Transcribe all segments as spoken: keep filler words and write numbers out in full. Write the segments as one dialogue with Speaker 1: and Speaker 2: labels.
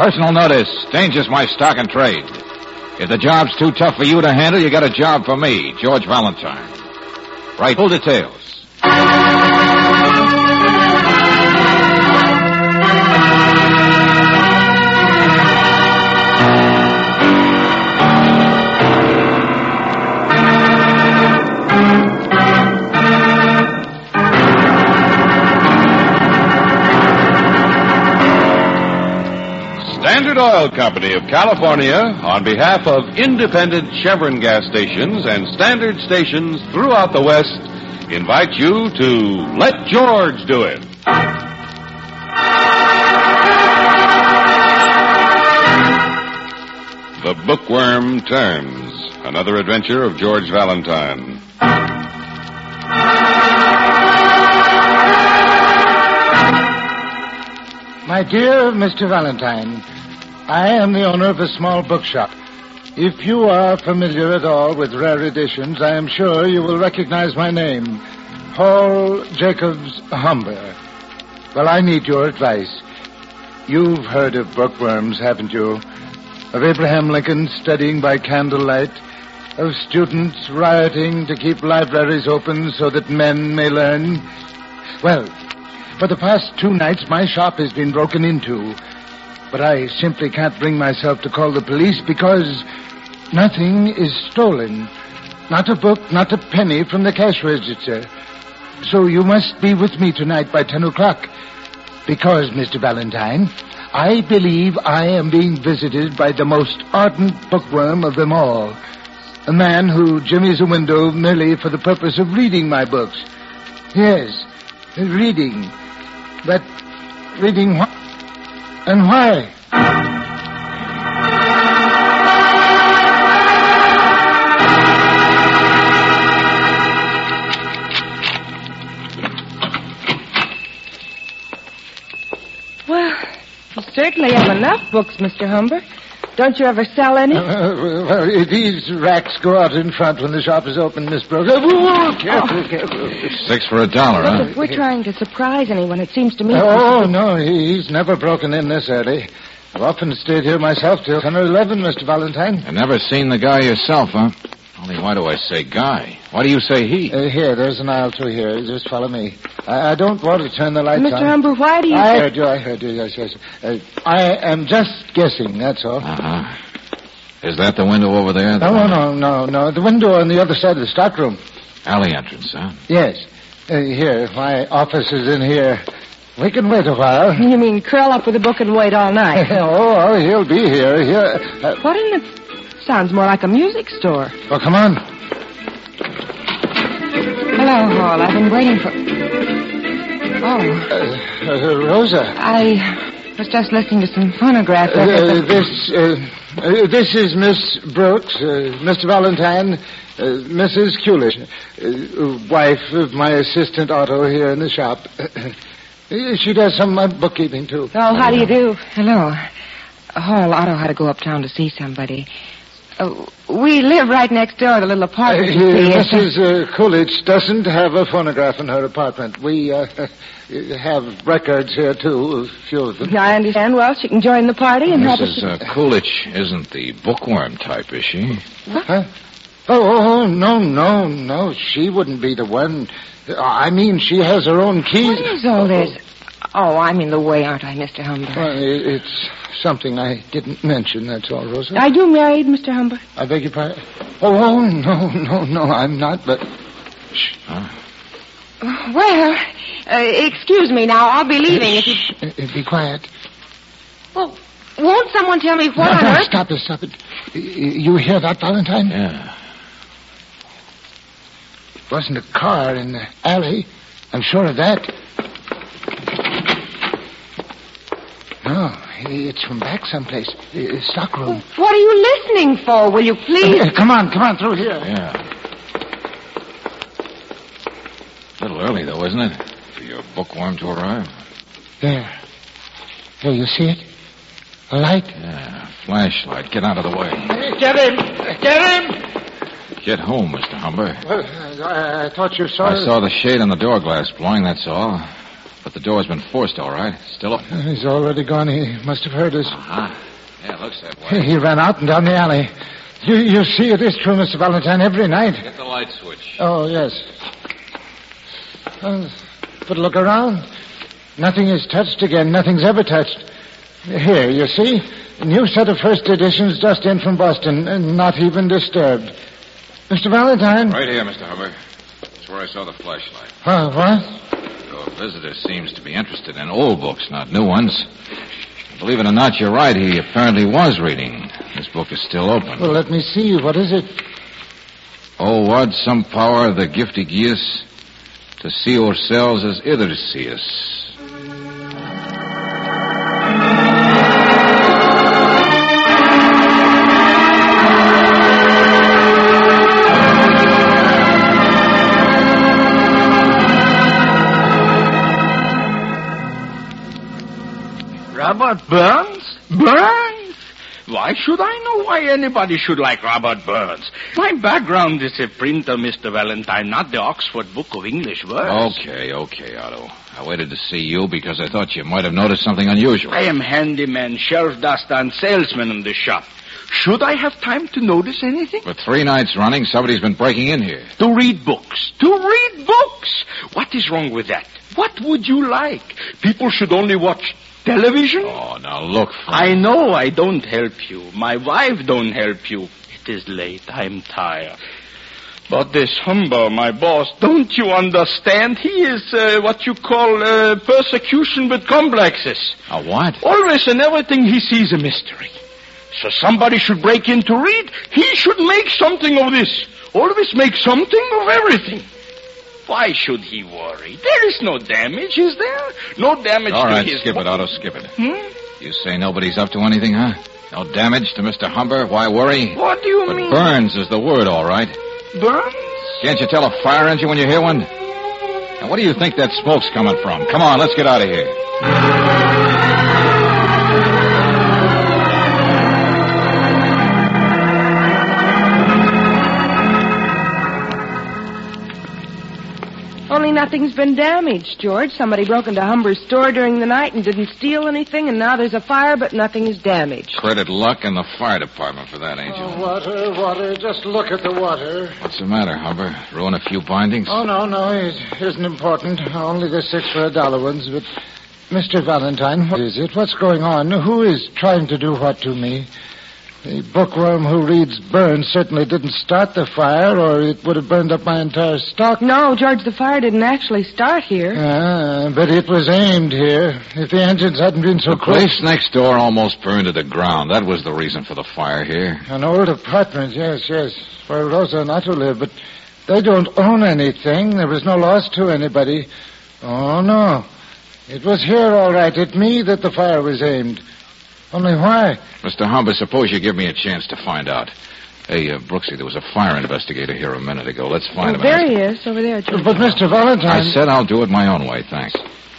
Speaker 1: Personal notice. Danger's my stock and trade. If the job's too tough for you to handle, you got a job for me, George Valentine. Right, full details.
Speaker 2: Standard Oil Company of California, on behalf of independent Chevron gas stations and Standard stations throughout the West, invite you to Let George Do It. The Bookworm Turns, another adventure of George Valentine.
Speaker 3: My dear Mister Valentine, I am the owner of a small bookshop. If you are familiar at all with rare editions, I am sure you will recognize my name, Paul Jacobs Humber. Well, I need your advice. You've heard of bookworms, haven't you? Of Abraham Lincoln studying by candlelight, of students rioting to keep libraries open so that men may learn. Well, for the past two nights, my shop has been broken into. But I simply can't bring myself to call the police because nothing is stolen. Not a book, not a penny from the cash register. So you must be with me tonight by ten o'clock. Because, Mister Valentine, I believe I am being visited by the most ardent bookworm of them all. A man who jimmies a window merely for the purpose of reading my books. Yes, reading. But reading what? And why?
Speaker 4: Well, you certainly have enough books, Mister Humber. Don't you ever sell any?
Speaker 3: Uh, well, these racks go out in front when the shop is open, Miss Brooks. Uh, whoa, careful,
Speaker 4: oh.
Speaker 3: careful.
Speaker 1: Six for a dollar,
Speaker 4: Look,
Speaker 1: huh?
Speaker 4: if we're trying to surprise anyone, it seems to me...
Speaker 3: Oh, no, he's never broken in this early. I've often stayed here myself till ten or eleven, Mister Valentine.
Speaker 1: You never seen the guy yourself, huh? Only why do I say guy? Why do you say he?
Speaker 3: Uh, here, there's an aisle through here. Just follow me. I, I don't want to turn the lights
Speaker 4: Mister
Speaker 3: on.
Speaker 4: Humber, why do you...
Speaker 3: I heard you, I heard you, yes, yes. Uh, I am just guessing, that's all.
Speaker 1: Uh-huh. Is that the window over there? The
Speaker 3: No, no, no, no. The window on the other side of the stockroom.
Speaker 1: alley entrance, huh?
Speaker 3: Yes. Uh, here, my office is in here. We can wait a while.
Speaker 4: You mean curl up with a book and wait all night?
Speaker 3: oh, he'll be here. Here. Uh,
Speaker 4: What in the... Sounds more like a music store.
Speaker 3: well, come on.
Speaker 4: Hello, Hall. I've been waiting for... Oh,
Speaker 3: Uh, uh, Rosa.
Speaker 4: I was just listening to some phonograph
Speaker 3: Uh,
Speaker 4: records.
Speaker 3: this, uh, uh, this is Miss Brooks, uh, Mister Valentine, uh, Missus Coolidge, uh, wife of my assistant Otto here in the shop. Uh, she does some of my bookkeeping, too.
Speaker 4: Oh, how do you do? Hello. Hall, Otto had to go uptown to see somebody. Uh, we live right next door, the little
Speaker 3: Uh,
Speaker 4: apartment. you see.
Speaker 3: Missus Uh, Coolidge doesn't have a phonograph in her apartment. We uh, have records here, too, a few of them.
Speaker 4: I understand. Well, she can join the party and have a...
Speaker 1: Missus Uh, Coolidge isn't the bookworm type, is she?
Speaker 3: Huh? Oh, oh, oh, no, no, no. She wouldn't be the one. I mean, she has her own keys.
Speaker 4: What is all this? Oh, I'm in the way, aren't I, Mister Humber?
Speaker 3: Well, it- it's something I didn't mention, that's all, Rosa.
Speaker 4: Are you married, Mister Humber?
Speaker 3: I beg your pardon? Oh, oh, no, no, no, I'm not, but...
Speaker 1: Shh. Huh?
Speaker 4: Well, uh, excuse me now. I'll be leaving if you...
Speaker 3: Uh, Be quiet.
Speaker 4: Well, won't someone tell me what
Speaker 3: no,
Speaker 4: on
Speaker 3: no,
Speaker 4: earth...
Speaker 3: stop it, stop it. Y- You hear that, Valentine?
Speaker 1: Yeah.
Speaker 3: It wasn't a car in the alley. I'm sure of that. No, it's from back someplace. Uh, stockroom.
Speaker 4: What are you listening for? Will you please...
Speaker 3: Uh, come on, come on, through here.
Speaker 1: Yeah. A little early, though, isn't it? For your bookworm to arrive.
Speaker 3: There. There, you see it? A light?
Speaker 1: Yeah, flashlight. Get out of the way.
Speaker 3: Get him! Get him!
Speaker 1: Get home, Mister Humber.
Speaker 3: Well, I, I thought you saw
Speaker 1: I
Speaker 3: it.
Speaker 1: saw the shade on the door glass blowing, that's all. But But the door's been forced, all right. Still open.
Speaker 3: Uh, he's already gone. He must have heard us.
Speaker 1: Uh-huh. Yeah, it looks that way.
Speaker 3: He ran out and down the alley. You, you see, it is true, Mister Valentine, every night.
Speaker 1: Get the light switch.
Speaker 3: Oh, yes. Uh, but look around. Nothing is touched again. Nothing's ever touched. Here, you see? A new set of first editions just in from Boston, and not even disturbed. Mister Valentine?
Speaker 1: Right here, Mister Hubbard. That's where I saw the flashlight.
Speaker 3: Uh, what?
Speaker 1: Your visitor seems to be interested in old books, not new ones. Believe it or not, you're right. He apparently was reading. This book is still open.
Speaker 3: Well, let me see. What is it?
Speaker 1: Oh, what some power the gifty gives to see ourselves as others see us.
Speaker 5: Robert Burns? Burns? Why should I know why anybody should like Robert Burns? My background is a printer, Mister Valentine, not the Oxford Book of English Words.
Speaker 1: Okay, okay, Otto. I waited to see you because I thought you might have noticed something unusual.
Speaker 5: I am handyman, shelf duster, and salesman in the shop. Should I have time to notice anything?
Speaker 1: For three nights running, somebody's been breaking in here.
Speaker 5: To read books. To read books! What is wrong with that? What would you like? People should only watch television?
Speaker 1: Oh, now look, friend.
Speaker 5: I know I don't help you. My wife don't help you. It is late. I'm tired. But this Humber, my boss, don't you understand? He is uh, what you call uh, persecution with complexes.
Speaker 1: A what?
Speaker 5: Always and everything he sees a mystery. So somebody should break in to read. He should make something of this. Always make something of everything. Why should he worry? There is no damage, is there? No damage
Speaker 1: All
Speaker 5: to
Speaker 1: right,
Speaker 5: his...
Speaker 1: skip it, Otto, skip it.
Speaker 5: Hmm?
Speaker 1: You say nobody's up to anything, huh? No damage to Mister Humber? Why worry?
Speaker 5: What do you
Speaker 1: but
Speaker 5: mean?
Speaker 1: Burns is the word, all right.
Speaker 5: Burns?
Speaker 1: Can't you tell a fire engine when you hear one? Now, what do you think that smoke's coming from? Come on, let's get out of here.
Speaker 4: Only nothing's been damaged, George. Somebody broke into Humber's store during the night and didn't steal anything, and now there's a fire, but nothing is damaged.
Speaker 1: Credit luck and the fire department for that, Angel.
Speaker 3: Oh, water, water. Just look at the water.
Speaker 1: What's the matter, Humber? Ruin a few bindings?
Speaker 3: Oh, no, no. It isn't important. Only the six for a dollar ones. But, Mister Valentine, what is it? What's going on? Who is trying to do what to me? The bookworm who reads Burns certainly didn't start the fire, or it would have burned up my entire stock.
Speaker 4: No, George, the fire didn't actually start here.
Speaker 3: Ah, but it was aimed here. If the engines hadn't been so
Speaker 1: The
Speaker 3: quick...
Speaker 1: place next door almost burned to the ground. That was the reason for the fire here.
Speaker 3: An old apartment, yes, yes, where Rosa and Otto live, but they don't own anything. There was no loss to anybody. Oh, no. It was here, all right, at me that the fire was aimed. Only why?
Speaker 1: Mister Humber, suppose you give me a chance to find out. Hey, uh, Brooksy, there was a fire investigator here a minute ago. Let's find
Speaker 4: Oh,
Speaker 1: him.
Speaker 4: there he is, over there, George.
Speaker 3: But, Mister Valentine...
Speaker 1: I said I'll do it my own way, thanks.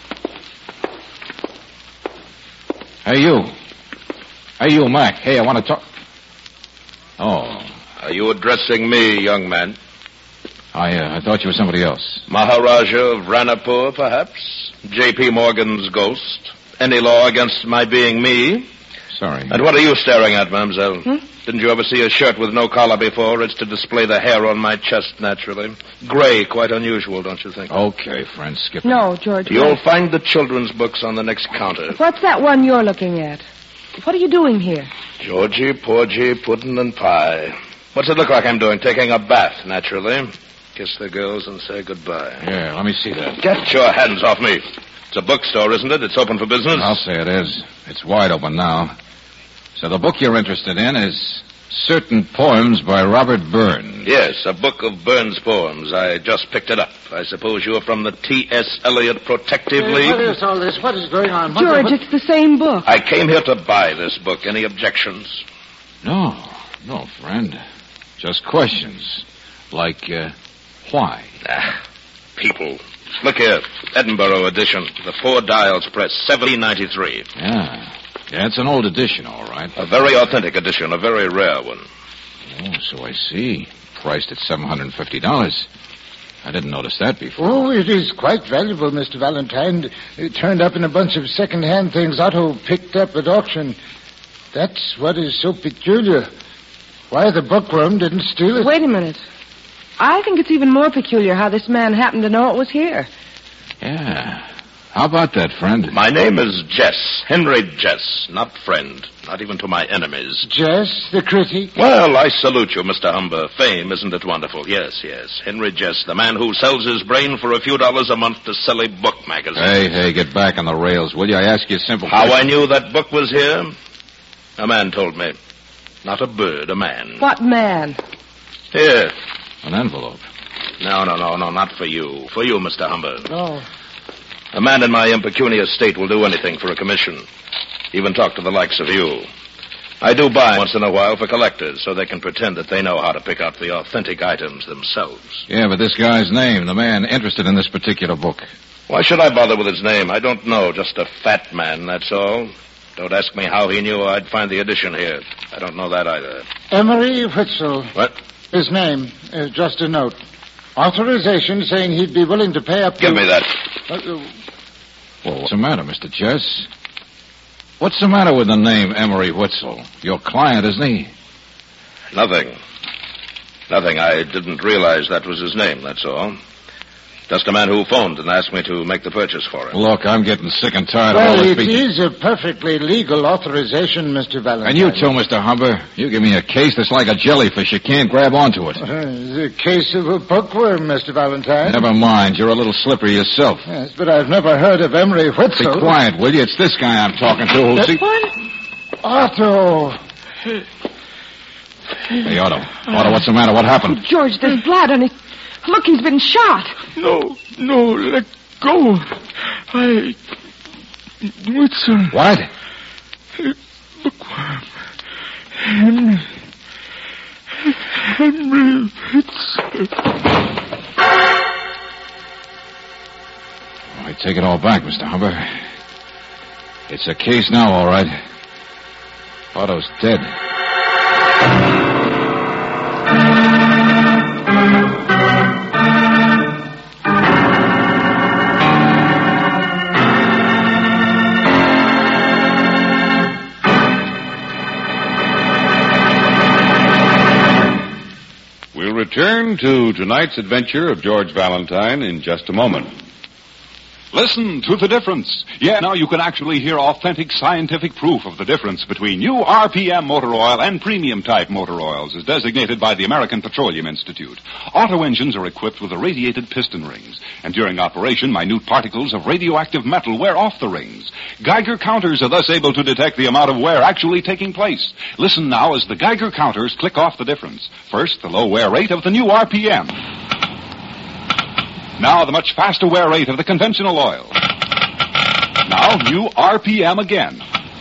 Speaker 1: Hey, you. Hey, you, Mac. Hey, I want to talk... Oh.
Speaker 6: Are you addressing me, young man?
Speaker 1: I, uh, I thought you were somebody else.
Speaker 6: Maharaja of Ranapur, perhaps? J P. Morgan's ghost? Any law against my being me?
Speaker 1: Sorry.
Speaker 6: And what are you staring at, mademoiselle?
Speaker 4: Hmm?
Speaker 6: Didn't you ever see a shirt with no collar before? It's to display the hair on my chest, naturally. Gray, quite unusual, don't you think?
Speaker 1: Okay, friend, skip it.
Speaker 4: No, George.
Speaker 6: You'll
Speaker 4: wait.
Speaker 6: find the children's books on the next counter.
Speaker 4: What's that one you're looking at? What are you doing here?
Speaker 6: Georgie, Porgy, pudding, and pie. What's it look like I'm doing? Taking a bath, naturally. Kiss the girls and say goodbye.
Speaker 1: Yeah, let me see that.
Speaker 6: Get your hands off me. It's a bookstore, isn't it? It's open for business.
Speaker 1: I'll say it is. It's wide open now. So the book you're interested in is Certain Poems by Robert Burns.
Speaker 6: Yes, a book of Burns poems. I just picked it up. I suppose you're from the T S. Eliot Protective
Speaker 3: Hey,
Speaker 6: League?
Speaker 3: what is all this? What is going on? What-
Speaker 4: George,
Speaker 3: what-
Speaker 4: it's the same book.
Speaker 6: I came here to buy this book. Any objections?
Speaker 1: No, no, friend. Just questions. Like, uh, why?
Speaker 6: Ah, people. Look here, Edinburgh edition. The Four Dials Press, seventeen ninety-three.
Speaker 1: Yeah. Yeah, it's an old edition, all right.
Speaker 6: A very authentic edition, a very rare one.
Speaker 1: Oh, so I see. Priced at seven hundred fifty dollars. I didn't notice that before.
Speaker 3: Oh, it is quite valuable, Mister Valentine. It turned up in a bunch of second-hand things Otto picked up at auction. That's what is so peculiar. Why the bookworm didn't steal it.
Speaker 4: Wait a minute. I think it's even more peculiar how this man happened to know it was here.
Speaker 1: Yeah. How about that, friend?
Speaker 6: My name is Jess. Henry Jess. Not friend. Not even to my enemies.
Speaker 3: Jess, the critic?
Speaker 6: Well, I salute you, Mister Humber. Fame, isn't it wonderful? Yes, yes. Henry Jess, the man who sells his brain for a few dollars a month to silly book magazines.
Speaker 1: Hey, hey, get back on the rails, will you? I ask you a simple
Speaker 6: How
Speaker 1: question.
Speaker 6: I knew that book was here? A man told me. Not a bird, a man.
Speaker 4: What man?
Speaker 6: Here.
Speaker 1: An envelope.
Speaker 6: No, no, no, no, not for you. For you, Mister Humber.
Speaker 3: Oh.
Speaker 6: A man in my impecunious state will do anything for a commission. Even talk to the likes of you. I do buy once in a while for collectors so they can pretend that they know how to pick out the authentic items themselves.
Speaker 1: Yeah, but this guy's name, the man interested in this particular book.
Speaker 6: Why should I bother with his name? I don't know. Just a fat man, that's all. Don't ask me how he knew I'd find the edition here. I don't know that either.
Speaker 3: Emery Witzel.
Speaker 6: What?
Speaker 3: His name. Uh, just a note. Authorization saying he'd be willing to pay up to...
Speaker 6: Give me that.
Speaker 3: Uh, uh,
Speaker 1: Well, what's the matter, Mister Jess? What's the matter with the name Emery Witzel? Your client, isn't he?
Speaker 6: Nothing. Nothing. I didn't realize that was his name, that's all. Just a man who phoned and asked me to make the purchase for him.
Speaker 1: Look, I'm getting sick and tired of all
Speaker 3: well,
Speaker 1: this
Speaker 3: it
Speaker 1: beating.
Speaker 3: is a perfectly legal authorization, Mister Valentine.
Speaker 1: And you too, Mister Humber. You give me a case that's like a jellyfish. You can't grab onto it.
Speaker 3: Uh, the case of a bookworm, Mister Valentine.
Speaker 1: Never mind. You're a little slippery yourself.
Speaker 3: Yes, but I've never heard of Emery
Speaker 1: Be
Speaker 3: Witzel.
Speaker 1: quiet, will you? It's this guy I'm talking to who'll see...
Speaker 4: What?
Speaker 3: Otto.
Speaker 1: Hey, Otto. Otto, what's the matter? What happened?
Speaker 4: George, there's blood on his... Look, he's been shot.
Speaker 5: No, no, let go. I... Witzel.
Speaker 1: What?
Speaker 5: Bookworm. Henry... Henry Witzel.
Speaker 1: I take it all back, Mister Humber. It's a case now, all right. Otto's dead.
Speaker 2: We'll return to tonight's adventure of George Valentine in just a moment.
Speaker 7: Listen to the difference. Yeah, now you can actually hear authentic scientific proof of the difference between new R P M motor oil and premium-type motor oils as designated by the American Petroleum Institute. Auto engines are equipped with irradiated piston rings, and during operation, minute particles of radioactive metal wear off the rings. Geiger counters are thus able to detect the amount of wear actually taking place. Listen now as the Geiger counters click off the difference. First, the low wear rate of the new R P M. Now the much faster wear rate of the conventional oil. Now new R P M again.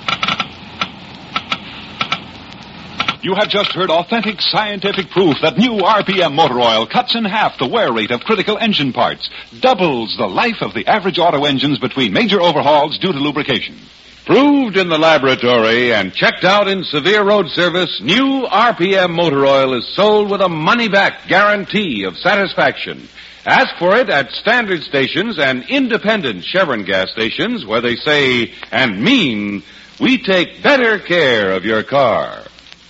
Speaker 7: You have just heard authentic scientific proof that new R P M motor oil cuts in half the wear rate of critical engine parts, doubles the life of the average auto engines between major overhauls due to lubrication.
Speaker 2: Proved in the laboratory and checked out in severe road service, new R P M motor oil is sold with a money-back guarantee of satisfaction. Ask for it at standard stations and independent Chevron gas stations where they say and mean, we take better care of your car.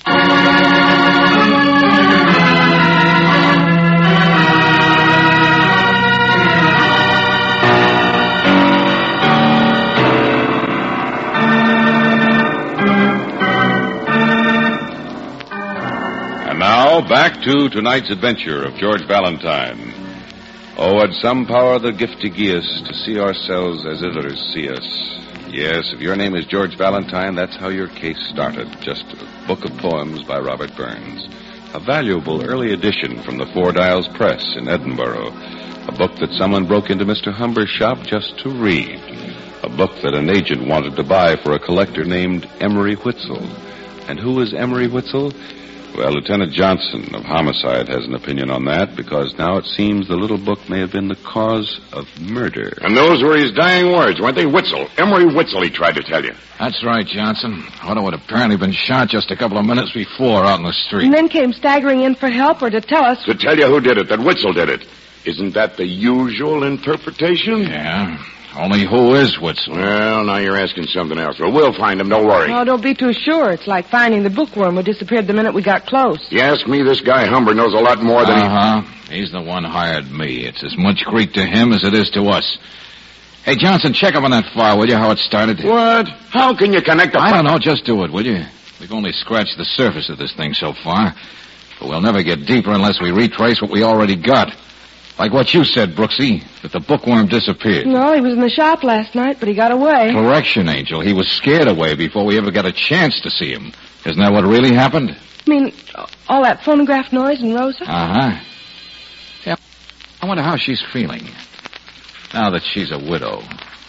Speaker 2: And now, back to tonight's adventure of George Valentine. Oh, at some power the gift to gie us to see ourselves as others see us. Yes, if your name is George Valentine, that's how your case started. Just a book of poems by Robert Burns. A valuable early edition from the Four Dials Press in Edinburgh. A book that someone broke into Mister Humber's shop just to read. A book that an agent wanted to buy for a collector named Emery Witzel. And who is Emery Witzel? Well, Lieutenant Johnson of Homicide has an opinion on that because now it seems the little book may have been the cause of murder.
Speaker 8: And those were his dying words, weren't they? Witzel. Emery Witzel, he tried to tell you.
Speaker 1: That's right, Johnson. Otto had apparently been shot just a couple of minutes before out in the street.
Speaker 4: And then came staggering in for help or to tell us...
Speaker 8: To tell you who did it, that Witzel did it. Isn't that the usual interpretation?
Speaker 1: Yeah. Only who is Witzel?
Speaker 8: Well, now you're asking something else. Well, we'll find him. Don't worry.
Speaker 4: Oh, don't be too sure. It's like finding the bookworm who disappeared the minute we got close.
Speaker 8: You ask me, this guy Humber knows a lot more than
Speaker 1: uh-huh. he... He's the one hired me. It's as much Greek to him as it is to us. Hey, Johnson, check up on that file, will you, how it started?
Speaker 8: What? How can you connect the...
Speaker 1: I don't know. Just do it, will you? We've only scratched the surface of this thing so far. But we'll never get deeper unless we retrace what we already got. Like what you said, Brooksy, that the bookworm disappeared.
Speaker 4: No, he was in the shop last night, but he got away.
Speaker 1: Correction, Angel. He was scared away before we ever got a chance to see him. Isn't that what really happened?
Speaker 4: I mean, all that phonograph noise in Rosa?
Speaker 1: Uh-huh. Yeah. I wonder how she's feeling now that she's a widow.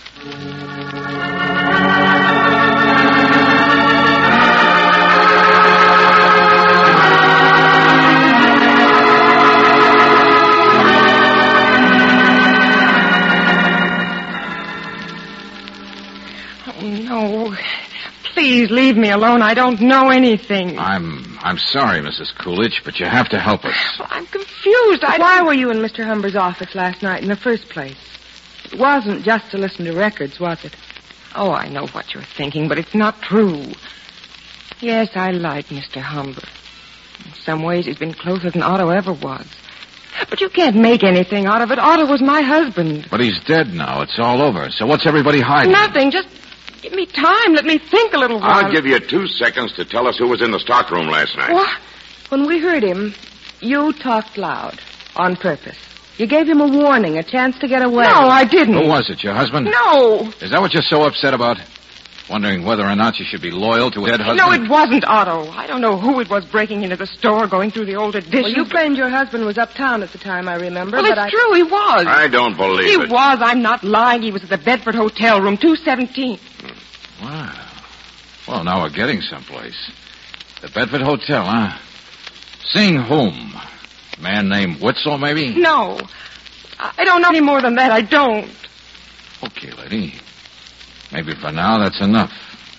Speaker 4: No, please leave me alone. I don't know anything.
Speaker 1: I'm I'm sorry, Missus Coolidge, but you have to help us.
Speaker 4: I'm confused. I Why were you in Mister Humber's office last night in the first place? It wasn't just to listen to records, was it? Oh, I know what you're thinking, but it's not true. Yes, I like Mister Humber. In some ways, he's been closer than Otto ever was. But you can't make anything out of it. Otto was my husband.
Speaker 1: But he's dead now. It's all over. So what's everybody hiding?
Speaker 4: Nothing. Just... Give me time. Let me think a little while.
Speaker 8: I'll give you two seconds to tell us who was in the stockroom last night.
Speaker 4: What? When we heard him, you talked loud. On purpose. You gave him a warning, a chance to get away. No, I didn't.
Speaker 1: Who was it, your husband?
Speaker 4: No.
Speaker 1: Is that what you're so upset about? Wondering whether or not you should be loyal to a dead husband?
Speaker 4: No, it wasn't Otto. I don't know who it was breaking into the store, going through the old editions. Well, you claimed your husband was uptown at the time, I remember.
Speaker 9: Well,
Speaker 4: but
Speaker 9: it's
Speaker 4: I...
Speaker 9: true, he was.
Speaker 8: I don't believe
Speaker 4: he
Speaker 8: it.
Speaker 4: He was. I'm not lying. He was at the Bedford Hotel, room two seventeen.
Speaker 1: Wow. Well, now we're getting someplace. The Bedford Hotel, huh? Seeing whom? A man named Witzel, maybe?
Speaker 4: No. I don't know any more than that. I don't.
Speaker 1: Okay, lady. Maybe for now that's enough.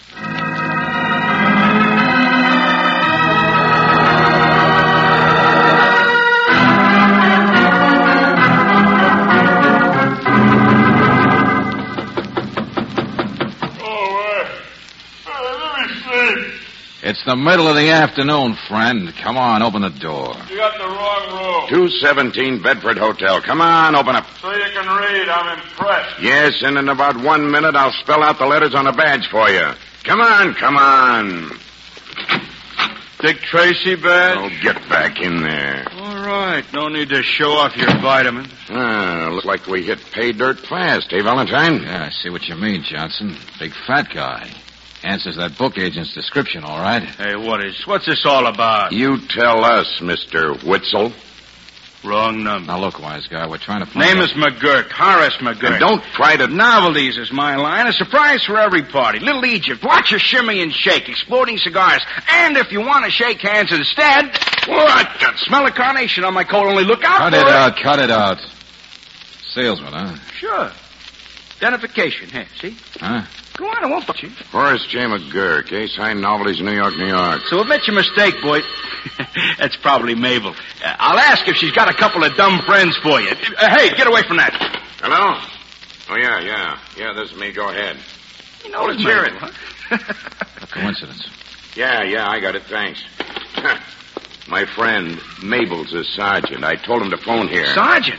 Speaker 1: It's the middle of the afternoon, friend. Come on, open the door.
Speaker 10: You got the wrong room.
Speaker 8: two seventeen Bedford Hotel. Come on, open up.
Speaker 10: So you can read. I'm impressed.
Speaker 8: Yes, and in about one minute I'll spell out the letters on a badge for you. Come on, come on.
Speaker 10: Dick Tracy badge?
Speaker 8: Oh, get back in there.
Speaker 10: All right. No need to show off your vitamins.
Speaker 8: Ah, looks like we hit pay dirt fast, eh, Valentine?
Speaker 1: Yeah, I see what you mean, Johnson. Big fat guy. Answers that book agent's description, all right.
Speaker 10: Hey, what is... What's this all about?
Speaker 8: You tell us, Mister Witzel.
Speaker 10: Wrong number.
Speaker 1: Now, look, wise guy, we're trying to find
Speaker 10: Name
Speaker 1: out...
Speaker 10: is McGurk. Horace McGurk.
Speaker 8: And don't try to...
Speaker 10: Novelties is my line. A surprise for every party. Little Egypt. Watch a shimmy and shake. Exploding cigars. And if you want to shake hands instead... What? Smell of carnation on my coat. Only look out
Speaker 1: Cut
Speaker 10: for
Speaker 1: it
Speaker 10: it.
Speaker 1: out, cut it out. Salesman, huh?
Speaker 10: Sure. Identification. Hey, see?
Speaker 1: Huh?
Speaker 10: Go on, I won't put you.
Speaker 8: Horace J. McGurk, eh? Signed Novelties, New York, New York.
Speaker 10: So admit your mistake, boy. That's probably Mabel. Uh, I'll ask if she's got a couple of dumb friends for you. Uh, hey, get away from that.
Speaker 8: Hello? Oh, yeah, yeah. Yeah, this is me. Go ahead.
Speaker 10: You know,
Speaker 8: let's hear it.
Speaker 10: Huh?
Speaker 1: A coincidence.
Speaker 8: Yeah, yeah, I got it. Thanks. My friend Mabel's a sergeant. I told him to phone here.
Speaker 10: Sergeant?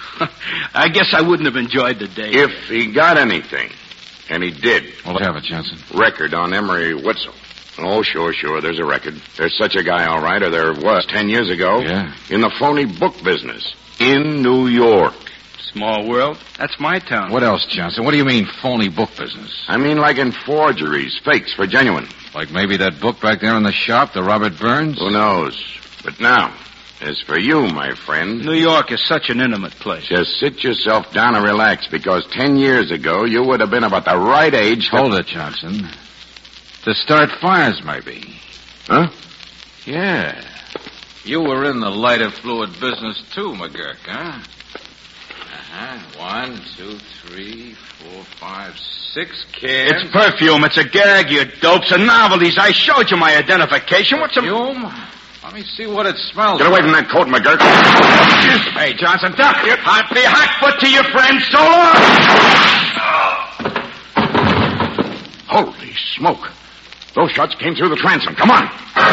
Speaker 10: I guess I wouldn't have enjoyed the day.
Speaker 8: If he got anything. And he did.
Speaker 1: Well, let's have it, Johnson.
Speaker 8: Record on Emery Witzel. Oh, sure, sure. There's a record. There's such a guy, all right, or there was ten years ago.
Speaker 1: Yeah.
Speaker 8: In the phony book business. In New York.
Speaker 10: Small world. That's my town.
Speaker 1: What else, Johnson? What do you mean, phony book business?
Speaker 8: I mean like in forgeries, fakes for genuine.
Speaker 1: Like maybe that book back there in the shop, the Robert Burns?
Speaker 8: Who knows? But now, as for you, my friend...
Speaker 10: New York is such an intimate place.
Speaker 8: Just sit yourself down and relax, because ten years ago, you would have been about the right age to...
Speaker 1: Hold it, Johnson. To start fires, maybe.
Speaker 8: Huh?
Speaker 1: Yeah. You were in the lighter fluid business, too, McGurk, huh? Uh-huh. One, two, three, four, five, six cans.
Speaker 10: It's perfume. It's a gag, you dopes. And novelties. I showed you my identification. What's a...
Speaker 1: Perfume? Let me see what it smells
Speaker 8: Get away from
Speaker 1: like.
Speaker 8: that coat, McGurk.
Speaker 10: Hey, Johnson, duck. Hot be hot foot to your friend. So long.
Speaker 8: Holy smoke. Those shots came through the transom. Come on.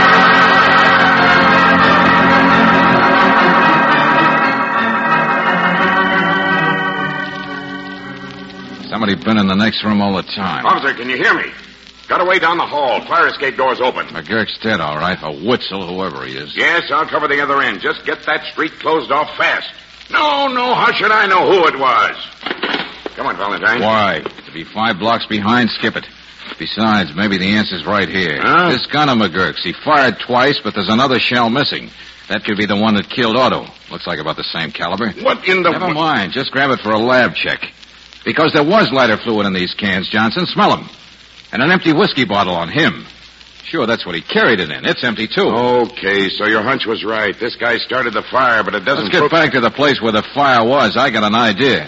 Speaker 1: Somebody been in the next room all the time.
Speaker 8: Officer, can you hear me? Got away down the hall. Fire escape door's open.
Speaker 1: McGurk's dead, all right, for Witzel, whoever he is.
Speaker 8: Yes, I'll cover the other end. Just get that street closed off fast. No, no, how should I know who it was? Come on, Valentine.
Speaker 1: Why? To be five blocks behind, skip it. Besides, maybe the answer's right here.
Speaker 8: Huh?
Speaker 1: This gun of McGurk's, he fired twice, but there's another shell missing. That could be the one that killed Otto. Looks like about the same caliber.
Speaker 8: What in the...
Speaker 1: Never mind. Just grab it for a lab check. Because there was lighter fluid in these cans, Johnson. Smell them. And an empty whiskey bottle on him. Sure, that's what he carried it in. It's empty, too.
Speaker 8: Okay, so your hunch was right. This guy started the fire, but it doesn't...
Speaker 1: Let's get
Speaker 8: prove-
Speaker 1: back to the place where the fire was. I got an idea.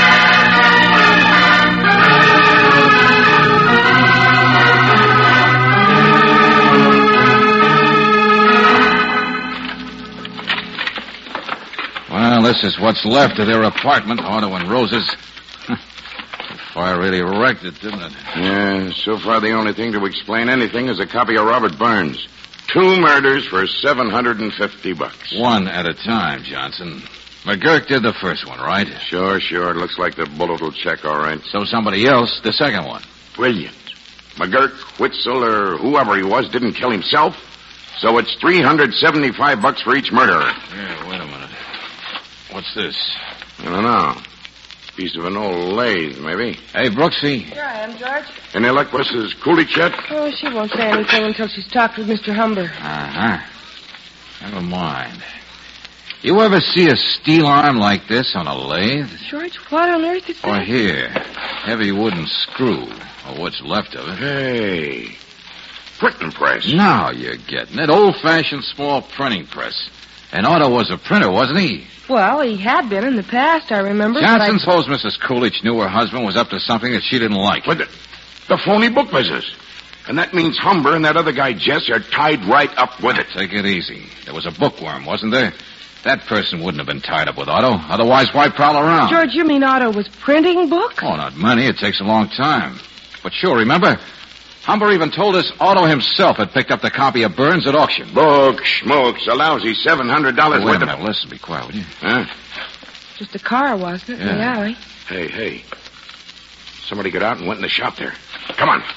Speaker 1: Well, this is what's left of their apartment, Otto and Rose's. The fire really wrecked it, didn't it?
Speaker 8: Yeah, so far the only thing to explain anything is a copy of Robert Burns. Two murders for seven hundred fifty bucks.
Speaker 1: One at a time, Johnson. McGurk did the first one, right?
Speaker 8: Sure, sure. It looks like the bullet will check all right.
Speaker 1: So somebody else, the second one.
Speaker 8: Brilliant. McGurk, Witzel, or whoever he was didn't kill himself. So it's three hundred seventy-five bucks for each murderer.
Speaker 1: Yeah, wait a minute. What's this?
Speaker 8: I don't know. Piece of an old lathe, maybe.
Speaker 1: Hey, Brooksy.
Speaker 4: Here I am, George.
Speaker 8: Any luck with Missus Coolidge yet?
Speaker 4: Oh, she won't say anything until she's talked with Mister Humber.
Speaker 1: Uh-huh. Never mind. You ever see a steel arm like this on a lathe?
Speaker 4: George, what on earth is
Speaker 1: Or
Speaker 4: that?
Speaker 1: here, heavy wooden screw, or what's left of it.
Speaker 8: Hey. Printing press.
Speaker 1: Now you're getting it. Old-fashioned small printing press. And Otto was a printer, wasn't he?
Speaker 4: Well, he had been in the past, I remember. but
Speaker 1: Johnson,
Speaker 4: I...
Speaker 1: suppose Missus Coolidge knew her husband was up to something that she didn't like.
Speaker 8: What the, the phony book business. And that means Humber and that other guy, Jess, are tied right up with it.
Speaker 1: Take it easy. There was a bookworm, wasn't there? That person wouldn't have been tied up with Otto. Otherwise, why prowl around?
Speaker 4: George, you mean Otto was printing books?
Speaker 1: Oh, not many. It takes a long time. But sure, remember? Humber even told us Otto himself had picked up the copy of Burns at auction.
Speaker 8: Book, smokes, a lousy seven hundred dollars
Speaker 1: Oh, wait
Speaker 8: worth
Speaker 1: a
Speaker 8: of...
Speaker 1: minute. Listen, be quiet, will you?
Speaker 8: Huh?
Speaker 4: Just a car, wasn't it, in the
Speaker 1: Yeah.
Speaker 4: alley?
Speaker 8: Hey, hey. Somebody got out and went in the shop there. Come on.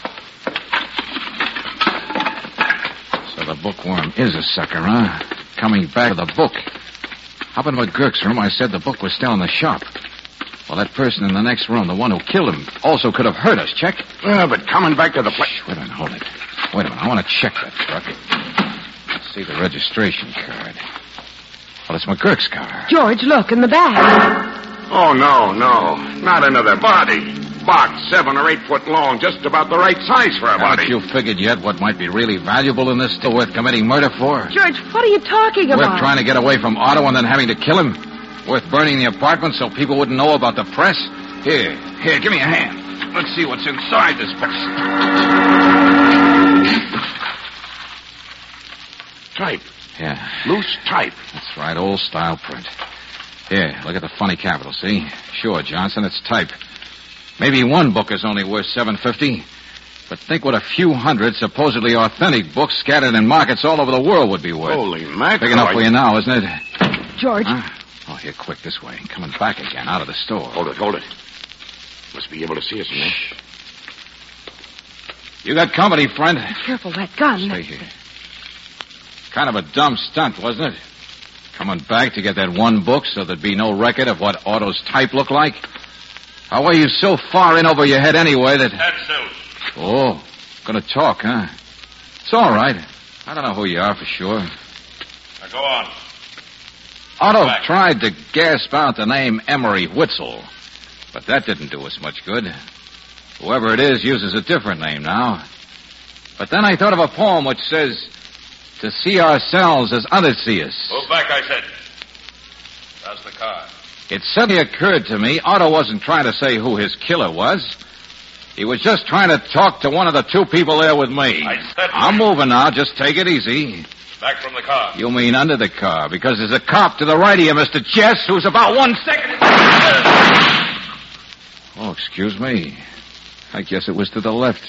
Speaker 1: So the bookworm is a sucker, huh? Coming back with a book. Up in McGurk's room, I said the book was still in the shop. Well, that person in the next room, the one who killed him, also could have heard us. Check.
Speaker 8: Uh, but coming back to the place...
Speaker 1: Shh, wait a minute, hold it. Wait a minute, I want to check that truck. Let's see the registration card. Well, it's McGurk's car.
Speaker 4: George, look, in the back.
Speaker 8: Oh, no, no. Not another body. Box seven or eight foot long, just about the right size for a body.
Speaker 1: Haven't you figured yet what might be really valuable in this still worth committing murder for?
Speaker 4: George, what are you talking about?
Speaker 1: Worth trying to get away from Otto and then having to kill him? Worth burning the apartment so people wouldn't know about the press? Here, here, give me a hand. Let's see what's inside this box.
Speaker 8: Type.
Speaker 1: Yeah,
Speaker 8: Loose type.
Speaker 1: that's right, old style print. Here, look at the funny capital, see? Sure, Johnson, it's type. Maybe one book is only worth seven fifty, but think what a few hundred supposedly authentic books scattered in markets all over the world would be worth.
Speaker 8: Holy mackerel.
Speaker 1: Big enough for you now, isn't it?
Speaker 4: George.
Speaker 1: Huh? Oh, here, quick, this way. Coming back again, out of the store.
Speaker 8: Hold it, hold it. Must be able to see us in there.
Speaker 1: You got company, friend.
Speaker 4: Careful, that gun.
Speaker 1: Stay here. Kind of a dumb stunt, wasn't it? Coming back to get that one book so there'd be no record of what Otto's type looked like? How are you so far in over your head anyway that...
Speaker 6: That's so.
Speaker 1: Oh, gonna talk, huh? It's all right. I don't know who you are for sure.
Speaker 6: Now go on.
Speaker 1: Otto
Speaker 6: Back.
Speaker 1: tried to gasp out the name Emery Witzel, but that didn't do us much good. Whoever it is uses a different name now. But then I thought of a poem which says, to see ourselves as others see us.
Speaker 6: Move back, I said. That's the car.
Speaker 1: It suddenly occurred to me Otto wasn't trying to say who his killer was. He was just trying to talk to one of the two people there with me.
Speaker 6: I said...
Speaker 1: I'm moving now. Just take it easy.
Speaker 6: Back from the car.
Speaker 1: You mean under the car, because there's a cop to the right of you, Mister Jess, who's about one second... Oh, excuse me. I guess it was to the left.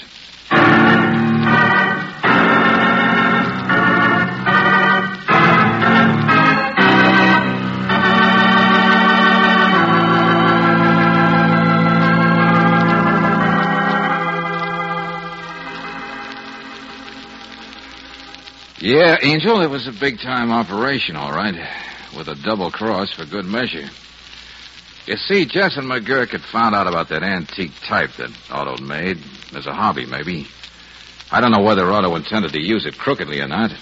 Speaker 1: Yeah, Angel, it was a big-time operation, all right, with a double cross for good measure. You see, Jess and McGurk had found out about that antique type that Otto made as a hobby, maybe. I don't know whether Otto intended to use it crookedly or not.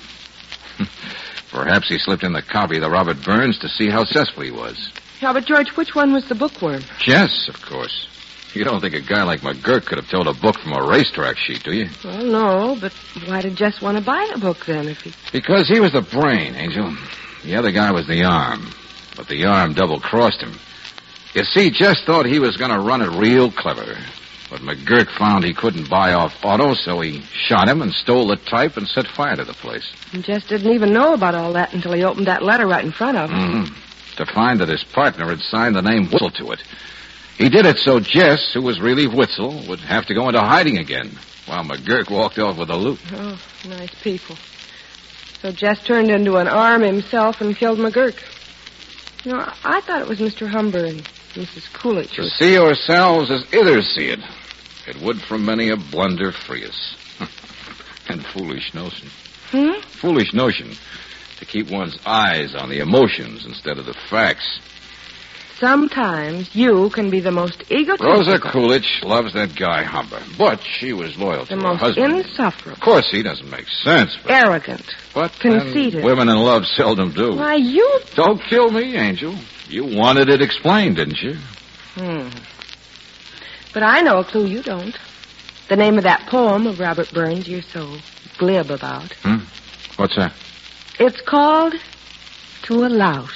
Speaker 1: Perhaps he slipped in the copy of the Robert Burns to see how successful he was.
Speaker 4: Yeah, but, George, which one was the bookworm?
Speaker 1: Jess, of course. You don't think a guy like McGurk could have told a book from a racetrack sheet, do you?
Speaker 4: Well, no, but why did Jess want to buy the book then? If he...
Speaker 1: Because he was the brain, Angel. The other guy was the arm. But the arm double-crossed him. You see, Jess thought he was going to run it real clever. But McGurk found he couldn't buy off Otto, so he shot him and stole the type and set fire to the place.
Speaker 4: And Jess didn't even know about all that until he opened that letter right in front of him.
Speaker 1: Mm-hmm. To find that his partner had signed the name Witzel to it. He did it so Jess, who was really Witzel, would have to go into hiding again, while McGurk walked off with the loot.
Speaker 4: Oh, nice people. So Jess turned into an arm himself and killed McGurk. You know, I thought it was Mister Humber and Missus Coolidge.
Speaker 1: To see yourselves as others see it. It would from many a blunder free us. And foolish notion.
Speaker 4: Hmm?
Speaker 1: Foolish notion to keep one's eyes on the emotions instead of the facts.
Speaker 4: Sometimes you can be the most egotistical.
Speaker 1: Rosa Coolidge loves that guy Humber, but she was loyal
Speaker 4: the
Speaker 1: to her
Speaker 4: most
Speaker 1: husband.
Speaker 4: Insufferable.
Speaker 1: Of course, he doesn't make sense. But,
Speaker 4: arrogant.
Speaker 1: but
Speaker 4: conceited.
Speaker 1: Women in love seldom do.
Speaker 4: Why, you...
Speaker 1: Don't kill me, Angel. You wanted it explained, didn't you?
Speaker 4: Hmm. But I know a clue you don't. The name of that poem of Robert Burns you're so glib about.
Speaker 1: Hmm? What's that?
Speaker 4: It's called To a Louse.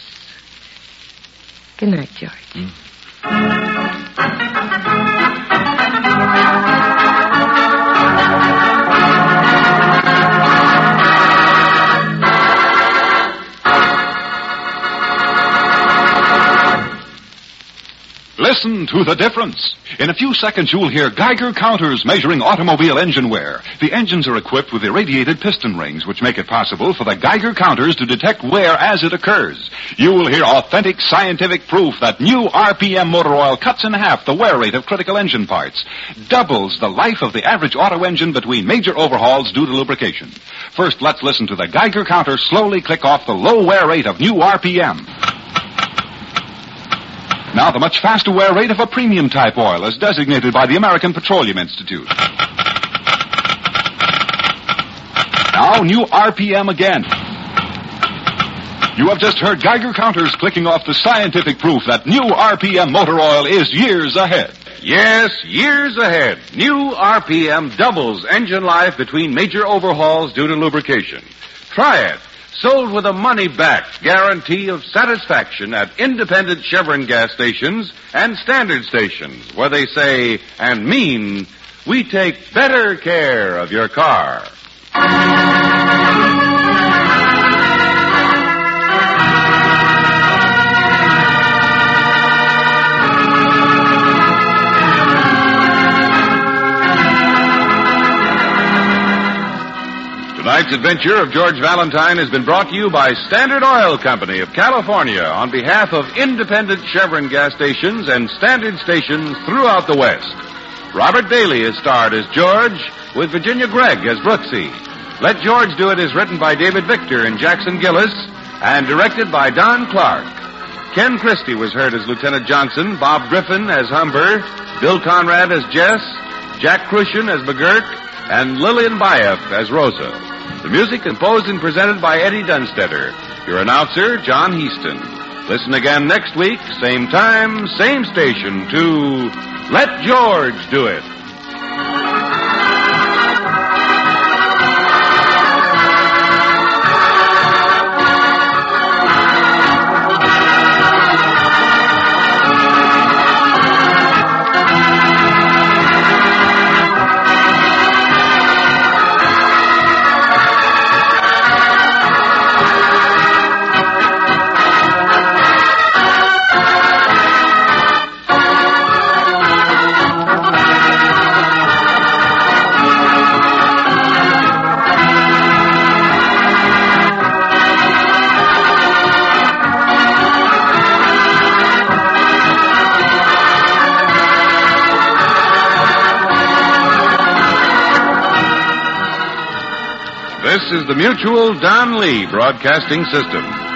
Speaker 4: Good night, George.
Speaker 1: Mm.
Speaker 7: Listen to the difference. In a few seconds, you'll hear Geiger counters measuring automobile engine wear. The engines are equipped with irradiated piston rings, which make it possible for the Geiger counters to detect wear as it occurs. You will hear authentic scientific proof that new R P M motor oil cuts in half the wear rate of critical engine parts, doubles the life of the average auto engine between major overhauls due to lubrication. First, let's listen to the Geiger counter slowly click off the low wear rate of new R P M. Now the much faster wear rate of a premium type oil as designated by the American Petroleum Institute. Now new R P M again. You have just heard Geiger counters clicking off the scientific proof that new R P M motor oil is years ahead.
Speaker 2: Yes, years ahead. New R P M doubles engine life between major overhauls due to lubrication. Try it. Sold with a money-back guarantee of satisfaction at independent Chevron gas stations and standard stations, where they say and mean, we take better care of your car. Tonight's adventure of George Valentine has been brought to you by Standard Oil Company of California on behalf of independent Chevron gas stations and standard stations throughout the West. Robert Bailey is starred as George, with Virginia Gregg as Brooksy. Let George Do It is written by David Victor and Jackson Gillis and directed by Don Clark. Ken Christie was heard as Lieutenant Johnson, Bob Griffin as Humber, Bill Conrad as Jess, Jack Crucian as McGurk, and Lillian Bayef as Rosa. The music composed and presented by Eddie Dunstetter. Your announcer, John Heaston. Listen again next week, same time, same station, to Let George Do It. is the Mutual Don Lee Broadcasting System.